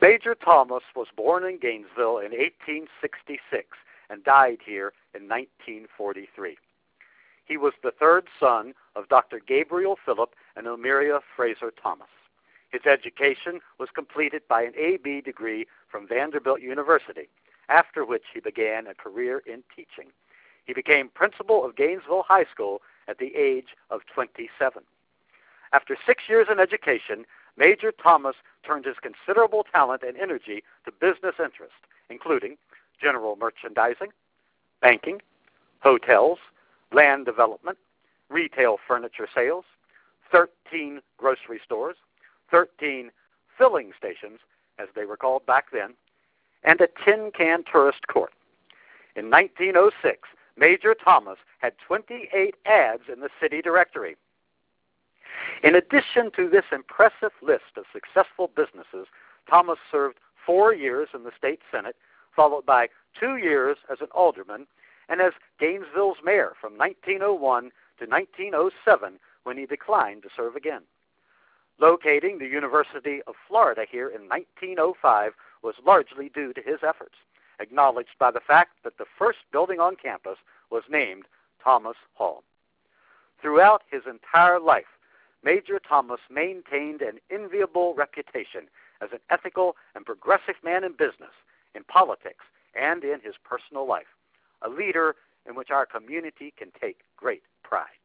Major Thomas was born in Gainesville in 1866 and died here in 1943. He was the third son of Dr. Gabriel Phillip and Elmira Fraser Thomas. His education was completed by an A.B. degree from Vanderbilt University, after which he began a career in teaching. He became principal of Gainesville High School at the age of 27. After 6 years in education, Major Thomas turned his considerable talent and energy to business interests, including general merchandising, banking, hotels, land development, retail furniture sales, 13 grocery stores, 13 filling stations, as they were called back then, and a tin can tourist court. In 1906, Major Thomas had 28 ads in the city directory. In addition to this impressive list of successful businesses, Thomas served 4 years in the state senate, followed by 2 years as an alderman, and as Gainesville's mayor from 1901 to 1907, when he declined to serve again. Locating the University of Florida here in 1905 was largely due to his efforts, acknowledged by the fact that the first building on campus was named Thomas Hall. Throughout his entire life, Major Thomas maintained an enviable reputation as an ethical and progressive man in business, in politics, and in his personal life, a leader in which our community can take great pride.